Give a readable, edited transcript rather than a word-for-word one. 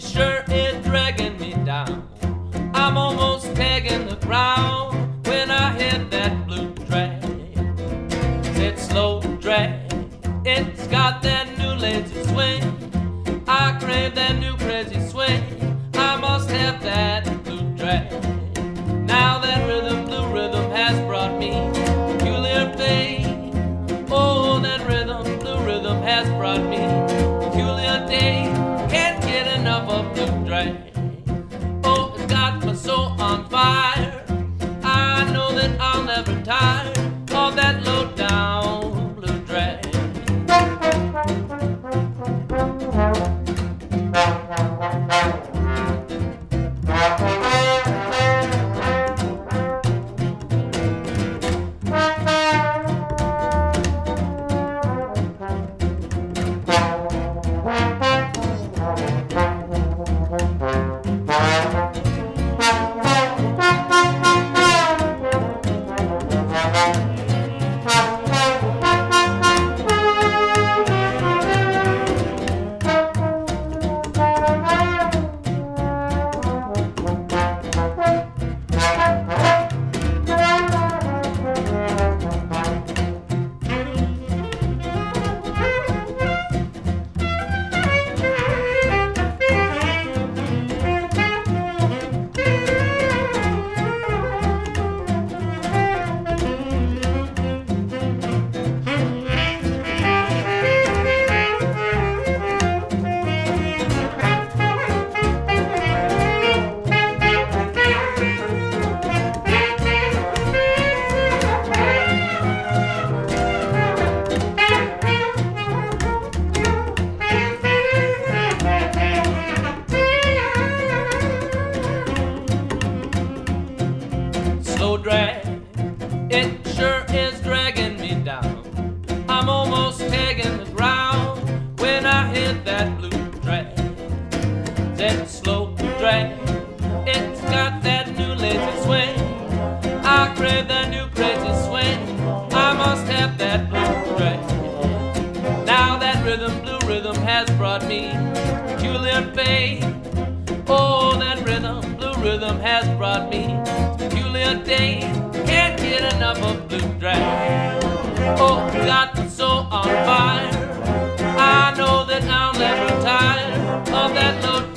sure is dragging me down. I'm almost tagging the ground when I hit that blue drag. It's slow drag. It's got that new lazy swing. I crave that new crazy swing. I must have that blue drag. Now that rhythm, blue rhythm has brought me peculiar pain. Oh, that rhythm, blue rhythm has brought me peculiar day. Can't get enough of blue drag. Oh, it's got my soul on fire. I know that I'll never tire of that low down blue drag. Slow drag, it sure is dragging me down. I'm almost tagging the ground when I hit that blue drag. That slow drag, it's got that new lazy swing. I crave that new crazy swing. I must have that blue drag. Now that rhythm, blue rhythm has brought me peculiar pain. Oh, that rhythm, blue rhythm has brought me peculiar day. Can't get enough of blue drag. Oh, got my soul on fire. I know that I'll never tire of that low